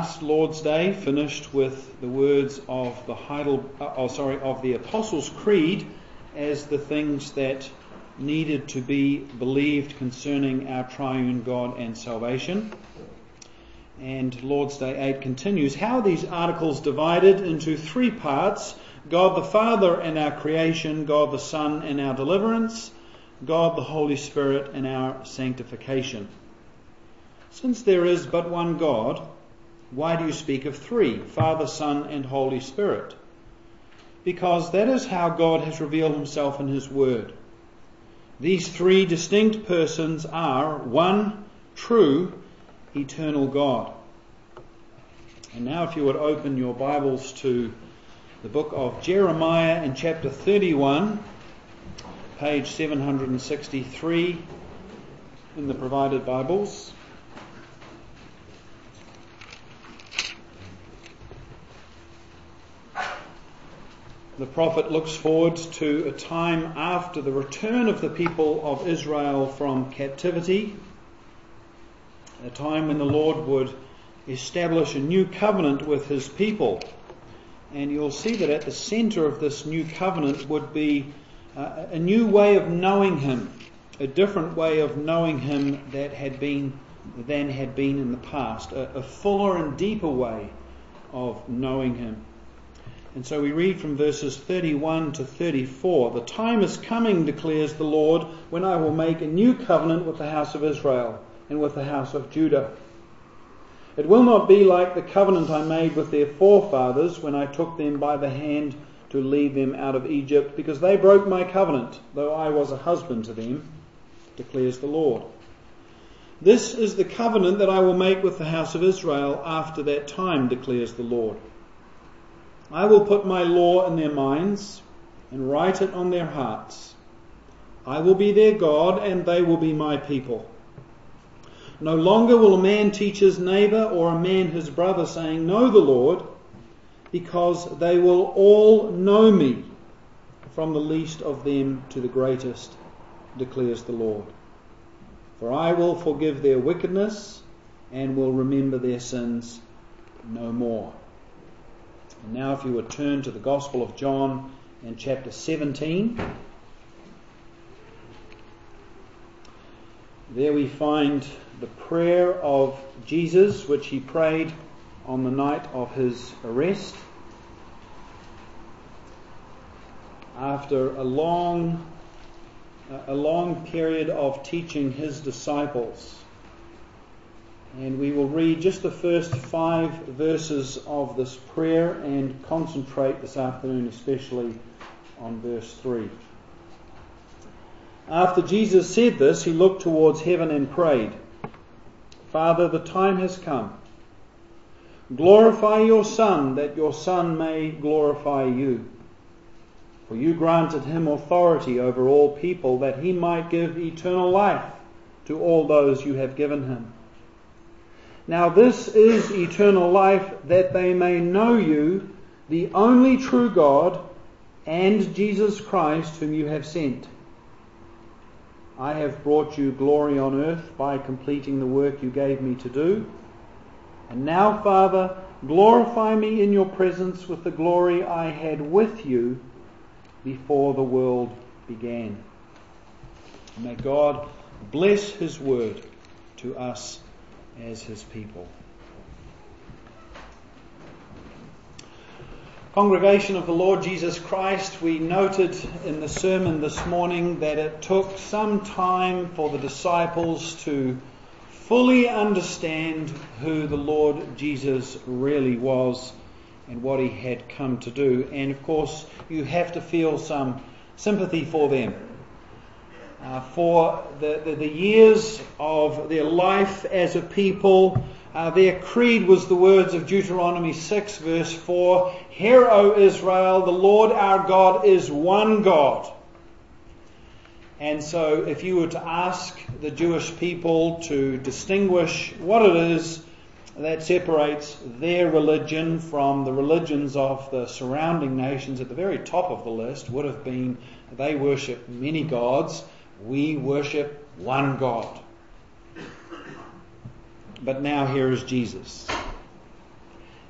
last Lord's Day finished with the words of the Apostles' Creed as the things that needed to be believed concerning our triune God and salvation. And Lord's Day 8 continues. How are these articles divided into three parts? God the Father and our creation, God the Son and our deliverance, God the Holy Spirit and our sanctification. Since there is but one God, why do you speak of three, Father, Son and Holy Spirit? Because that is how God has revealed himself in his word. These three distinct persons are one true, eternal God. And now if you would open your Bibles to the book of Jeremiah in chapter 31, page 763 in the provided Bibles. The prophet looks forward to a time after the return of the people of Israel from captivity, a time when the Lord would establish a new covenant with his people. And you'll see that at the centre of this new covenant would be a new way of knowing him, a different way of knowing him than had been in the past, a fuller and deeper way of knowing him. And so we read from verses 31 to 34, "The time is coming, declares the Lord, when I will make a new covenant with the house of Israel and with the house of Judah. It will not be like the covenant I made with their forefathers when I took them by the hand to lead them out of Egypt, because they broke my covenant, though I was a husband to them, declares the Lord. This is the covenant that I will make with the house of Israel after that time, declares the Lord. I will put my law in their minds and write it on their hearts. I will be their God and they will be my people. No longer will a man teach his neighbour or a man his brother, saying, 'Know the Lord,' because they will all know me, from the least of them to the greatest, declares the Lord. For I will forgive their wickedness and will remember their sins no more." And now if you would turn to the Gospel of John in chapter 17. There we find the prayer of Jesus, which he prayed on the night of his arrest. After a long period of teaching his disciples. And we will read just the first 5 verses of this prayer and concentrate this afternoon especially on verse 3. After Jesus said this, he looked towards heaven and prayed, "Father, the time has come. Glorify your Son, that your Son may glorify you. For you granted him authority over all people, that he might give eternal life to all those you have given him. Now this is eternal life, that they may know you, the only true God, and Jesus Christ, whom you have sent. I have brought you glory on earth by completing the work you gave me to do. And now, Father, glorify me in your presence with the glory I had with you before the world began." May God bless his word to us as his people. Congregation of the Lord Jesus Christ, we noted in the sermon this morning that it took some time for the disciples to fully understand who the Lord Jesus really was and what he had come to do. And of course, you have to feel some sympathy for them. For the years of their life as a people, their creed was the words of Deuteronomy 6 verse 4, "Hear, O Israel, the Lord our God is one God." And so if you were to ask the Jewish people to distinguish what it is that separates their religion from the religions of the surrounding nations, at the very top of the list would have been they worship many gods. We worship one God. But now here is Jesus.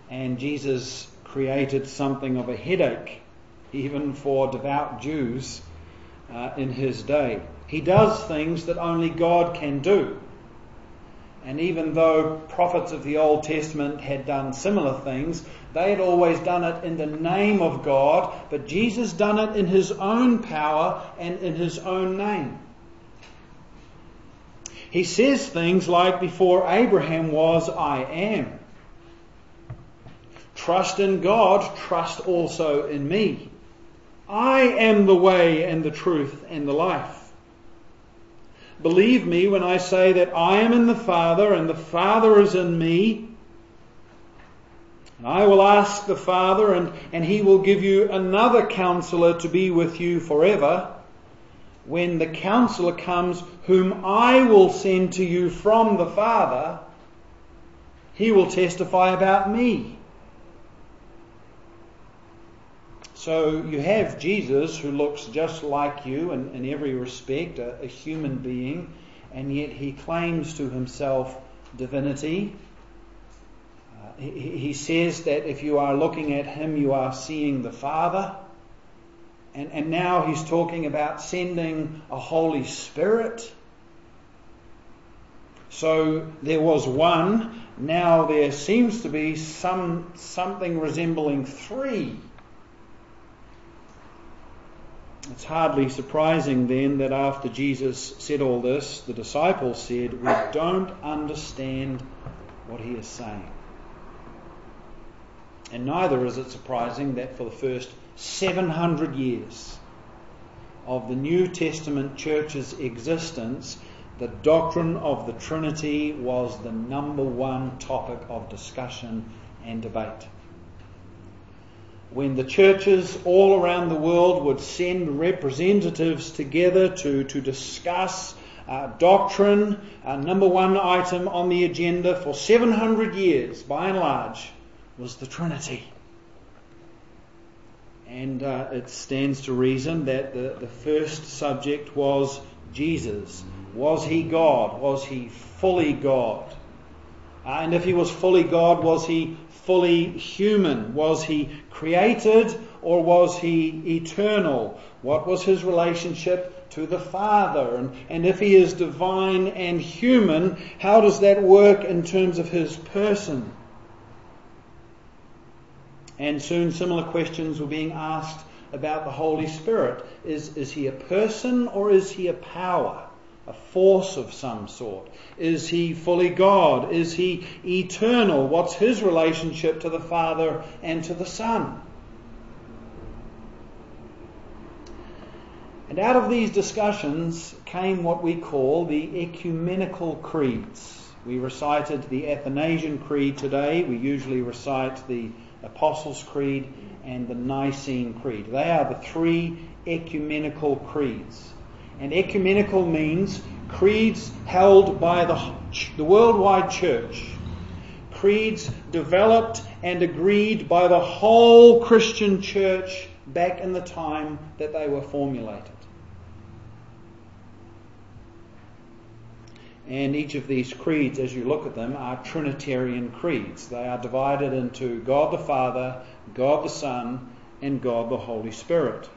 and Jesus created something of a headache, even for devout Jews in his day. He does things that only God can do. And even though prophets of the Old Testament had done similar things, they had always done it in the name of God, but Jesus done it in his own power and in his own name. He says things like, before Abraham was, I am. Trust in God, trust also in me. I am the way and the truth and the life. Believe me when I say that I am in the Father and the Father is in me. I will ask the Father and he will give you another counselor to be with you forever. When the counselor comes, whom I will send to you from the Father, he will testify about me. So you have Jesus, who looks just like you in every respect, a human being, and yet he claims to himself divinity. He says that if you are looking at him, you are seeing the Father. And now he's talking about sending a Holy Spirit. So there was one, now there seems to be something resembling three. It's hardly surprising then that after Jesus said all this, the disciples said, we don't understand what he is saying. And neither is it surprising that for the first 700 years of the New Testament church's existence, the doctrine of the Trinity was the number one topic of discussion and debate. When the churches all around the world would send representatives together to discuss doctrine, number one item on the agenda for 700 years, by and large, was the Trinity. And it stands to reason that the first subject was Jesus. Was he God? Was he fully God? And if he was fully God, was he fully human? Was he created or was he eternal? What was his relationship to the Father? And if he is divine and human, how does that work in terms of his person? And soon similar questions were being asked about the Holy Spirit. Is he a person or is he a power? A force of some sort? Is he fully God? Is he eternal? What's his relationship to the Father and to the Son? And out of these discussions came what we call the ecumenical creeds. We recited the Athanasian Creed today. We usually recite the Apostles' Creed and the Nicene Creed. They are the three ecumenical creeds. And ecumenical means creeds held by the worldwide church. Creeds developed and agreed by the whole Christian church back in the time that they were formulated. And each of these creeds, as you look at them, are Trinitarian creeds. They are divided into God the Father, God the Son, and God the Holy Spirit.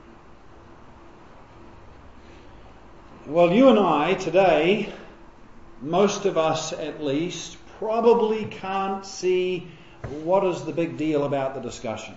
Well, you and I today, most of us at least, probably can't see what is the big deal about the discussion.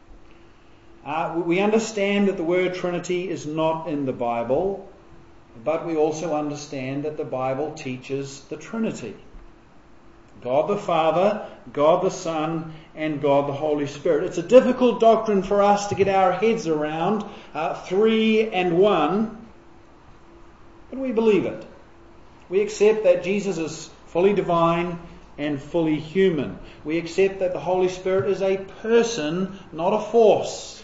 We understand that the word Trinity is not in the Bible, but we also understand that the Bible teaches the Trinity. God the Father, God the Son, and God the Holy Spirit. It's a difficult doctrine for us to get our heads around, 3 and 1, but we believe it. We accept that Jesus is fully divine and fully human. We accept that the Holy Spirit is a person, not a force.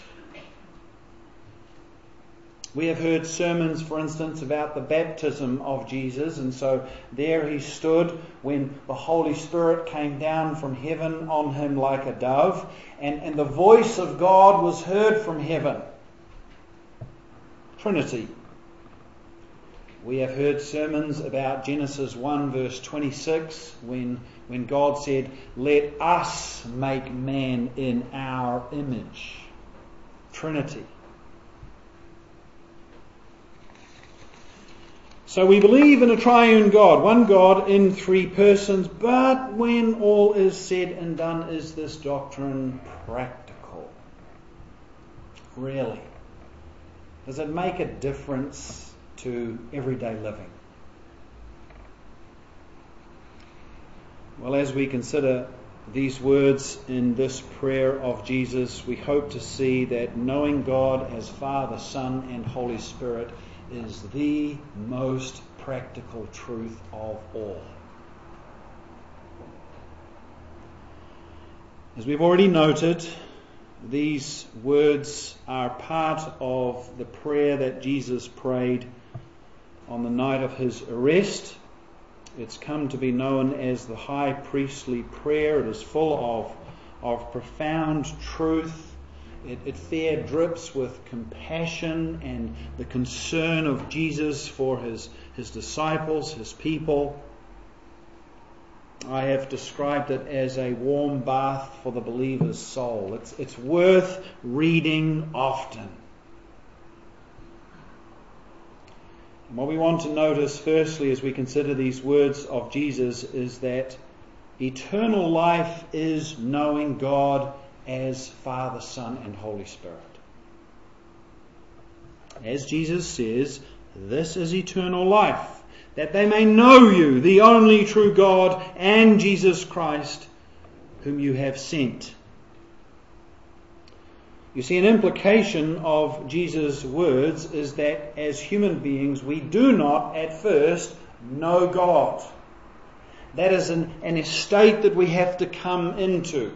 We have heard sermons, for instance, about the baptism of Jesus, and so there he stood when the Holy Spirit came down from heaven on him like a dove, and the voice of God was heard from heaven. Trinity. We have heard sermons about Genesis 1 verse 26 when God said, "Let us make man in our image." Trinity. So we believe in a triune God, one God in three persons, but when all is said and done, is this doctrine practical? Really? Does it make a difference to everyday living? Well, as we consider these words in this prayer of Jesus, we hope to see that knowing God as Father, Son, and Holy Spirit is the most practical truth of all. As we've already noted, these words are part of the prayer that Jesus prayed on the night of his arrest. It's come to be known as the high priestly prayer. It is full of profound truth. It fair drips with compassion and the concern of Jesus for his disciples, his people. I have described it as a warm bath for the believer's soul. It's worth reading often. And what we want to notice firstly as we consider these words of Jesus is that eternal life is knowing God as Father, Son, and Holy Spirit. As Jesus says, this is eternal life, that they may know you, the only true God, and Jesus Christ, whom you have sent. You see, an implication of Jesus' words is that as human beings, we do not at first know God. That is an estate that we have to come into.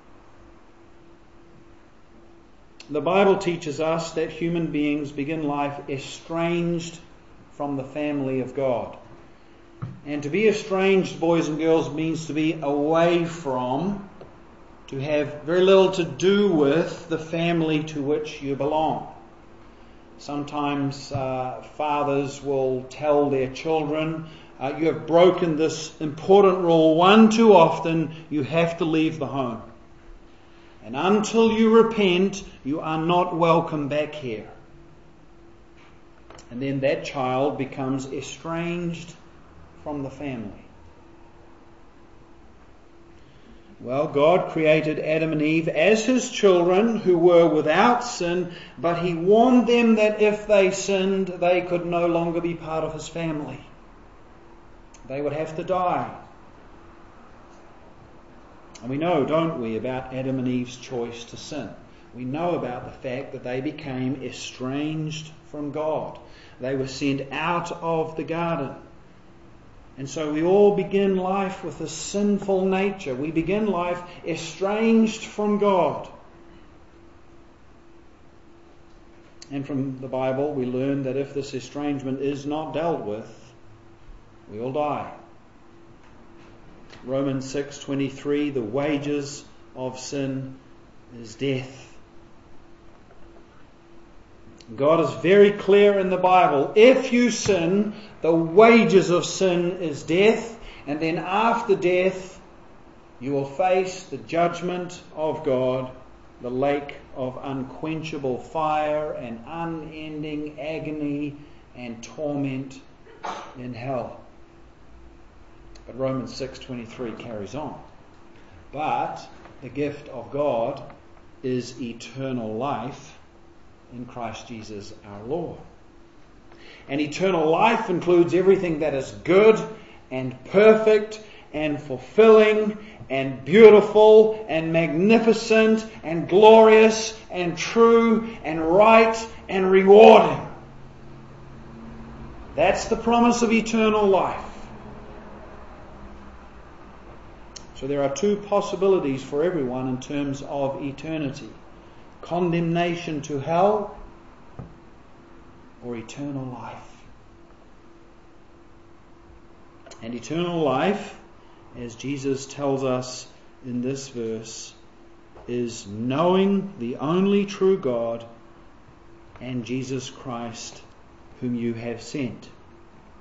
The Bible teaches us that human beings begin life estranged from the family of God. And to be estranged, boys and girls, means to be away from, to have very little to do with the family to which you belong. Sometimes fathers will tell their children, you have broken this important rule one too often, you have to leave the home. And until you repent, you are not welcome back here. And then that child becomes estranged from the family. Well, God created Adam and Eve as his children who were without sin, but he warned them that if they sinned, they could no longer be part of his family. They would have to die. And we know, don't we, about Adam and Eve's choice to sin. We know about the fact that they became estranged from God. They were sent out of the garden. And so we all begin life with a sinful nature. We begin life estranged from God. And from the Bible we learn that if this estrangement is not dealt with, we will die. Romans 6:23, the wages of sin is death. God is very clear in the Bible. If you sin, the wages of sin is death, and then after death, you will face the judgment of God, the lake of unquenchable fire and unending agony and torment in hell. But Romans 6:23 carries on. But the gift of God is eternal life in Christ Jesus our Lord. And eternal life includes everything that is good and perfect and fulfilling and beautiful and magnificent and glorious and true and right and rewarding. That's the promise of eternal life. So there are two possibilities for everyone in terms of eternity. Condemnation to hell or eternal life. And eternal life, as Jesus tells us in this verse, is knowing the only true God and Jesus Christ whom you have sent.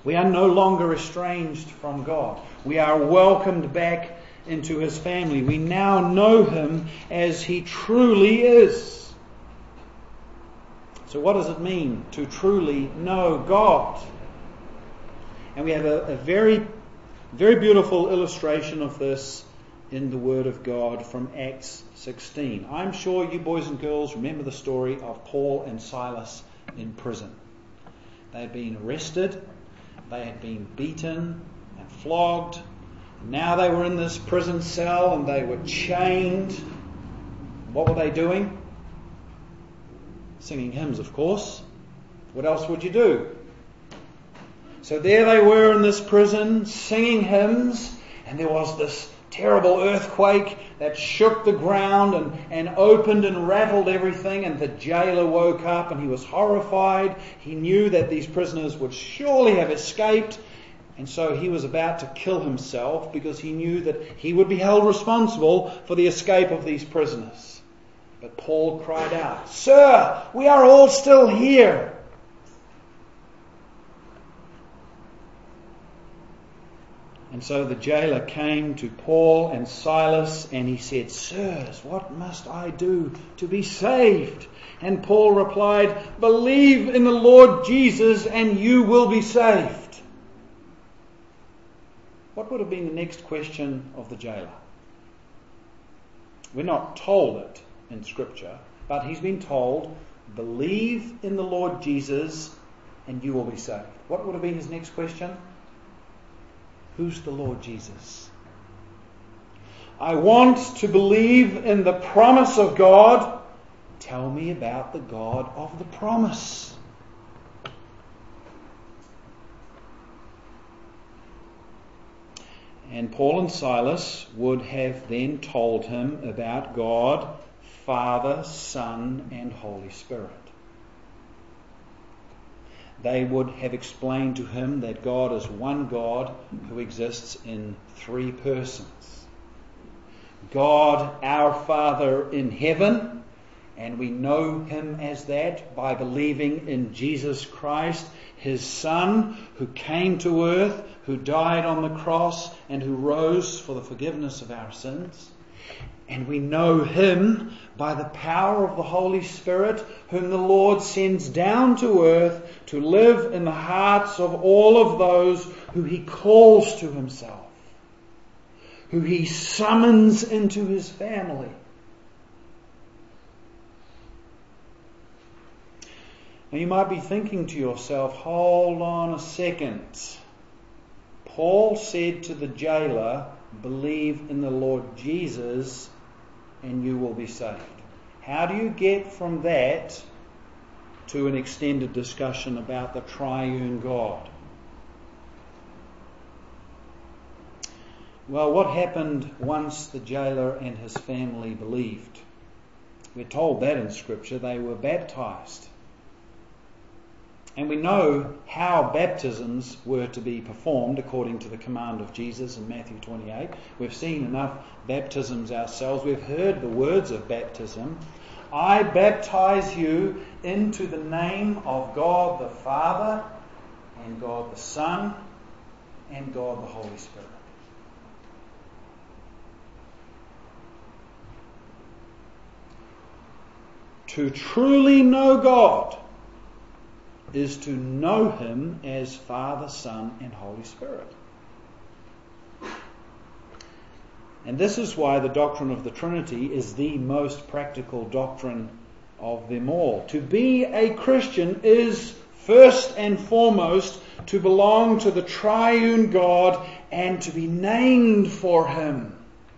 We are no longer estranged from God. We are welcomed back into His family. We now know Him as He truly is. So what does it mean to truly know God? And we have a very, very beautiful illustration of this in the Word of God from Acts 16. I'm sure you boys and girls remember the story of Paul and Silas in prison. They had been arrested, they had been beaten and flogged. Now they were in this prison cell and they were chained. What were they doing? Singing hymns, of course. What else would you do? So there they were in this prison singing hymns, and there was this terrible earthquake that shook the ground and opened and rattled everything, and the jailer woke up and he was horrified. He knew that these prisoners would surely have escaped, and so he was about to kill himself because he knew that he would be held responsible for the escape of these prisoners. But Paul cried out, "Sir, we are all still here." And so the jailer came to Paul and Silas and he said, "Sirs, what must I do to be saved?" And Paul replied, "Believe in the Lord Jesus and you will be saved." What would have been the next question of the jailer? We're not told it in Scripture, but he's been told, "Believe in the Lord Jesus and you will be saved." What would have been his next question? Who's the Lord Jesus? I want to believe in the promise of God. Tell me about the God of the promise. And Paul and Silas would have then told him about God, Father, Son, and Holy Spirit. They would have explained to him that God is one God who exists in three persons. God, our Father in heaven, and we know Him as that by believing in Jesus Christ, His Son, who came to earth, who died on the cross, and who rose for the forgiveness of our sins. And we know Him by the power of the Holy Spirit, whom the Lord sends down to earth to live in the hearts of all of those who He calls to Himself, who He summons into His family. Now you might be thinking to yourself, hold on a second. Paul said to the jailer, "Believe in the Lord Jesus and you will be saved." How do you get from that to an extended discussion about the triune God? Well, what happened once the jailer and his family believed? We're told that in Scripture. They were baptized. And we know how baptisms were to be performed according to the command of Jesus in Matthew 28. We've seen enough baptisms ourselves. We've heard the words of baptism. I baptize you into the name of God the Father and God the Son and God the Holy Spirit. To truly know God is to know Him as Father, Son, and Holy Spirit. And this is why the doctrine of the Trinity is the most practical doctrine of them all. To be a Christian is first and foremost to belong to the triune God and to be named for Him.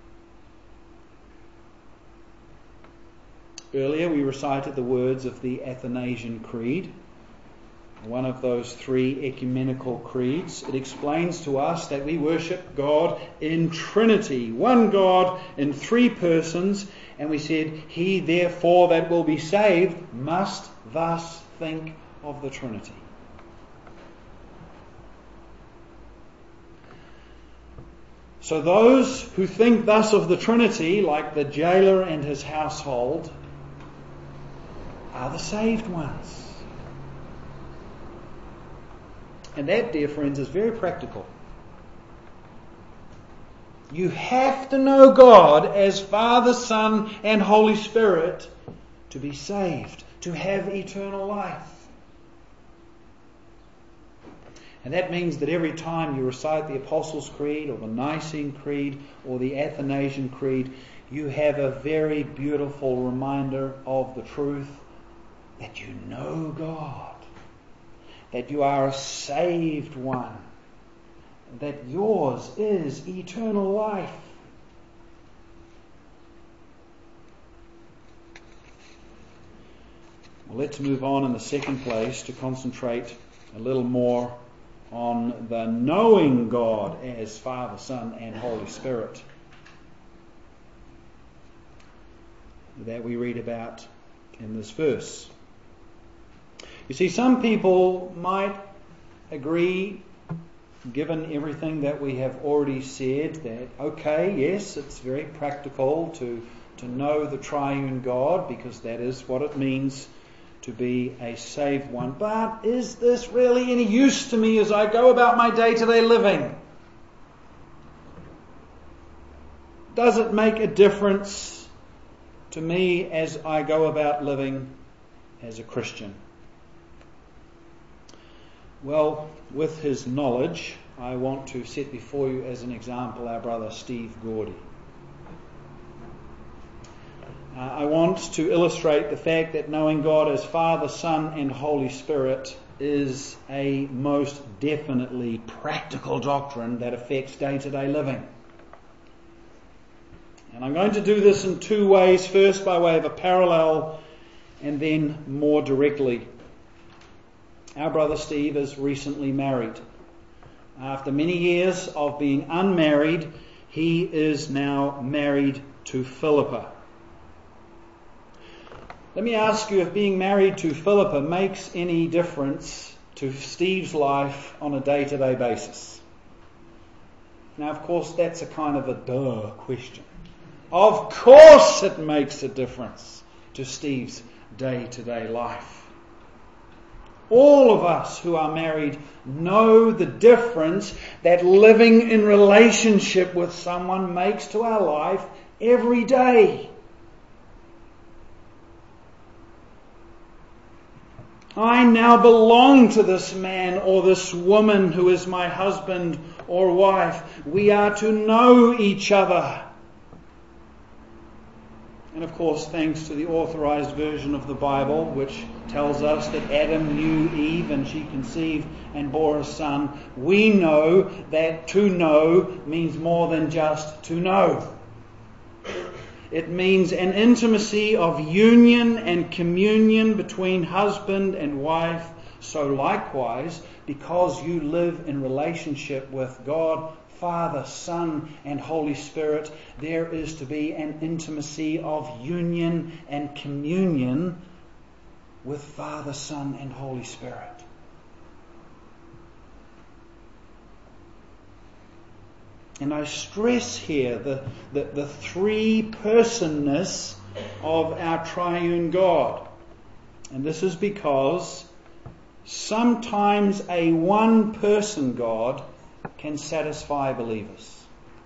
Earlier we recited the words of the Athanasian Creed, one of those three ecumenical creeds. It explains to us that we worship God in Trinity, one God in three persons, and we said, he therefore that will be saved must thus think of the Trinity. So those who think thus of the Trinity, like the jailer and his household, are the saved ones. And that, dear friends, is very practical. You have to know God as Father, Son, and Holy Spirit to be saved, to have eternal life. And that means that every time you recite the Apostles' Creed or the Nicene Creed or the Athanasian Creed, you have a very beautiful reminder of the truth that you know God, that you are a saved one, that yours is eternal life. Well, let's move on in the second place to concentrate a little more on the knowing God as Father, Son, and Holy Spirit that we read about in this verse. You see, some people might agree, given everything that we have already said, that okay, yes, it's very practical to know the triune God, because that is what it means to be a saved one. But is this really any use to me as I go about my day-to-day living? Does it make a difference to me as I go about living as a Christian? Well, with his knowledge, I want to set before you as an example our brother Steve Gordy. I want to illustrate the fact that knowing God as Father, Son, and Holy Spirit is a most definitely practical doctrine that affects day-to-day living. And I'm going to do this in two ways. First, by way of a parallel, and then more directly. Our brother Steve is recently married. After many years of being unmarried, he is now married to Philippa. Let me ask you if being married to Philippa makes any difference to Steve's life on a day-to-day basis. Now, of course, that's a kind of a duh question. Of course it makes a difference to Steve's day-to-day life. All of us who are married know the difference that living in relationship with someone makes to our life every day. I now belong to this man or this woman who is my husband or wife. We are to know each other. And of course, thanks to the authorized version of the Bible, which tells us that Adam knew Eve and she conceived and bore a son, we know that to know means more than just to know. It means an intimacy of union and communion between husband and wife. So likewise, because you live in relationship with God, Father, Son, and Holy Spirit, there is to be an intimacy of union and communion with Father, Son, and Holy Spirit. And I stress here the three-personness of our triune God. And this is because sometimes a one-person God can satisfy believers.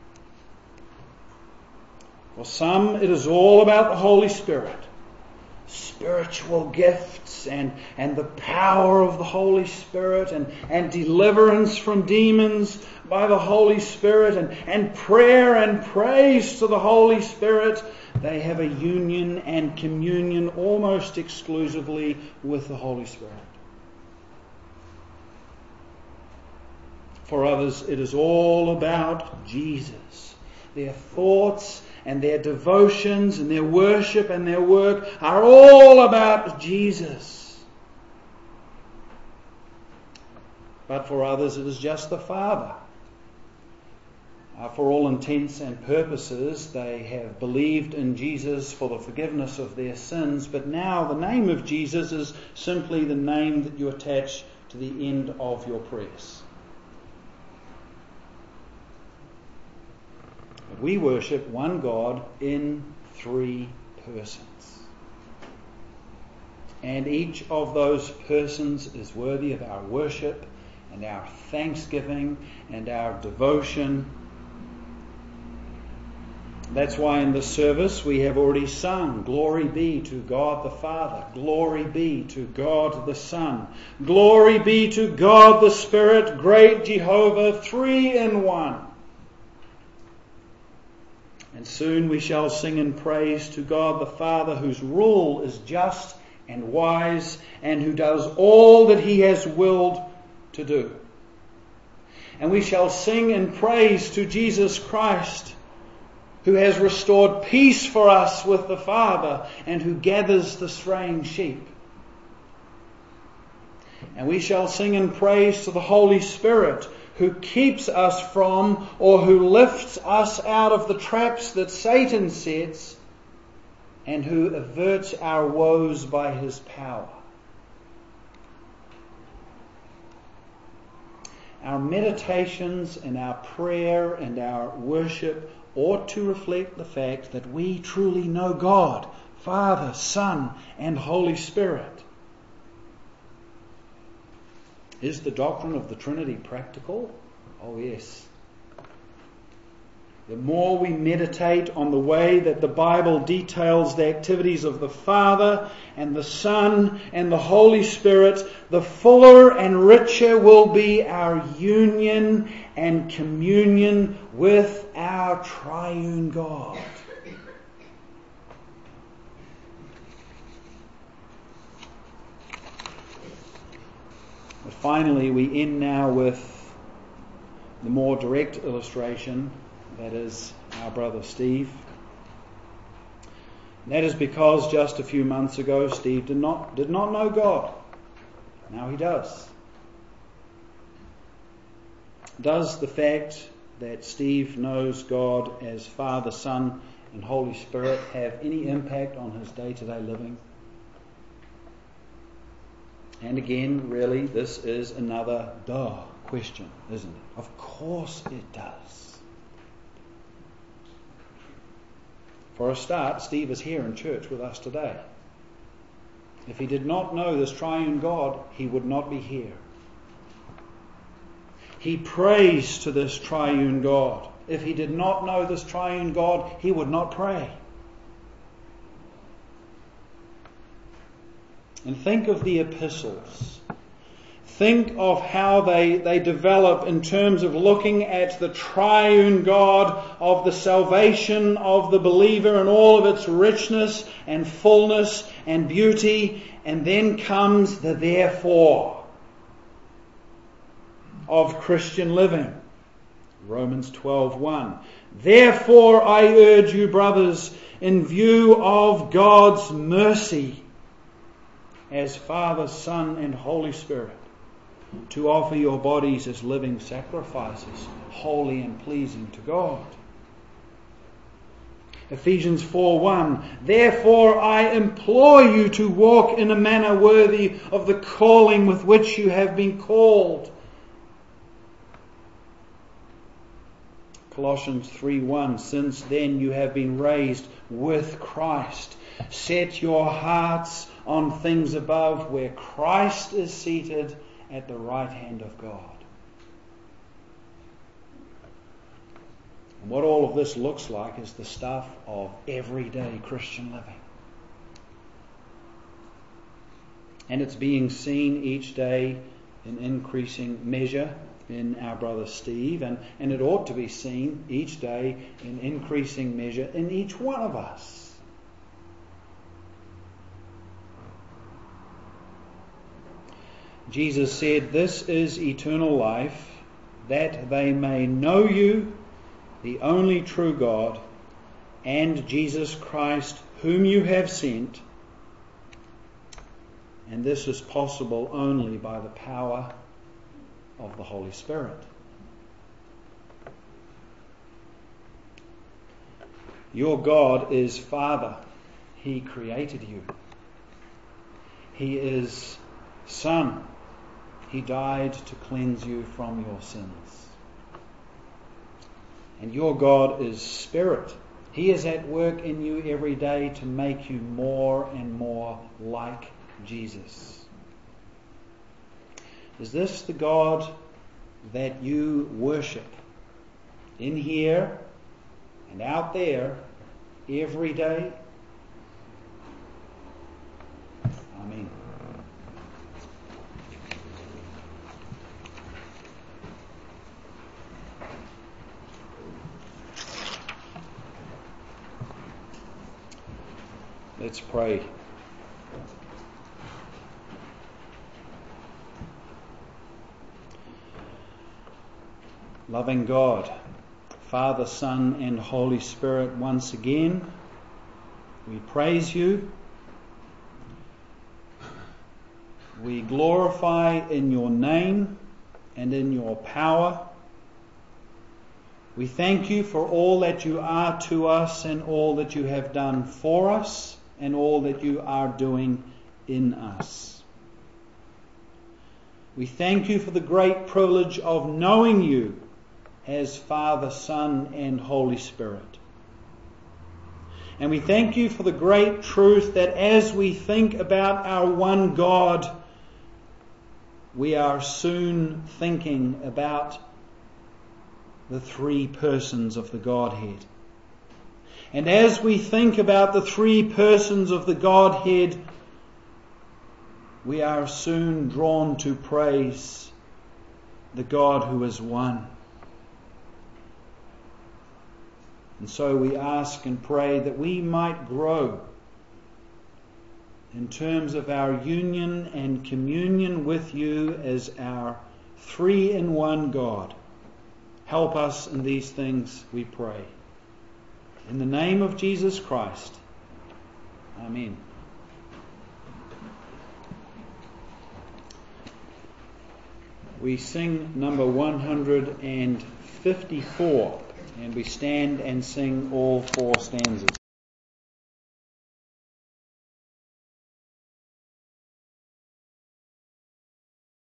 For some, it is all about the Holy Spirit. Spiritual gifts and the power of the Holy Spirit and deliverance from demons by the Holy Spirit and prayer and praise to the Holy Spirit. They have a union and communion almost exclusively with the Holy Spirit. For others, it is all about Jesus. Their thoughts and their devotions and their worship and their work are all about Jesus. But for others, it is just the Father. For all intents and purposes, they have believed in Jesus for the forgiveness of their sins, but now the name of Jesus is simply the name that you attach to the end of your prayers. But we worship one God in three persons. And each of those persons is worthy of our worship and our thanksgiving and our devotion. That's why in this service we have already sung, glory be to God the Father, glory be to God the Son, glory be to God the Spirit, great Jehovah, 3 in 1. And soon we shall sing in praise to God the Father, whose rule is just and wise, and who does all that he has willed to do. And we shall sing in praise to Jesus Christ, who has restored peace for us with the Father, and who gathers the straying sheep. And we shall sing in praise to the Holy Spirit, who keeps us from, or who lifts us out of the traps that Satan sets, and who averts our woes by his power. Our meditations and our prayer and our worship ought to reflect the fact that we truly know God, Father, Son, and Holy Spirit. Is the doctrine of the Trinity practical? Oh yes. The more we meditate on the way that the Bible details the activities of the Father and the Son and the Holy Spirit, the fuller and richer will be our union and communion with our triune God. But finally, we end now with the more direct illustration. That is our brother Steve. That is because just a few months ago Steve did not know God. Now he does. Does the fact that Steve knows God as Father, Son, and Holy Spirit have any impact on his day-to-day living? And again, really, this is another question, isn't it? Of course it does. For a start, Steve is here in church with us today. If he did not know this triune God, he would not be here. He prays to this triune God. If he did not know this triune God, he would not pray. And think of the epistles. Think of how they develop in terms of looking at the triune God, of the salvation of the believer and all of its richness and fullness and beauty. And then comes the therefore of Christian living. Romans 12:1. Therefore I urge you, brothers, in view of God's mercy, as Father, Son, and Holy Spirit, to offer your bodies as living sacrifices, holy and pleasing to God. Ephesians 4:1. Therefore I implore you to walk in a manner worthy of the calling with which you have been called. Colossians 3:1. Since then you have been raised with Christ. Set your hearts on things above, where Christ is seated at the right hand of God. And what all of this looks like is the stuff of everyday Christian living. And it's being seen each day in increasing measure in our brother Steve, and it ought to be seen each day in increasing measure in each one of us. Jesus said, "This is eternal life, that they may know you, the only true God, and Jesus Christ, whom you have sent." And this is possible only by the power of the Holy Spirit. Your God is Father. He created you. He is Son. He died to cleanse you from your sins. And your God is Spirit. He is at work in you every day to make you more and more like Jesus. Is this the God that you worship in here and out there every day. Amen. Let's pray. Loving God, Father, Son, and Holy Spirit, once again, we praise you. We glorify in your name and in your power. We thank you for all that you are to us and all that you have done for us and all that you are doing in us. We thank you for the great privilege of knowing you as Father, Son, and Holy Spirit. And we thank you for the great truth that as we think about our one God, we are soon thinking about the three persons of the Godhead. And as we think about the three persons of the Godhead, we are soon drawn to praise the God who is one. And so we ask and pray that we might grow in terms of our union and communion with you as our three-in-one God. Help us in these things, we pray. In the name of Jesus Christ. Amen. We sing number 154, and we stand and sing all four stanzas.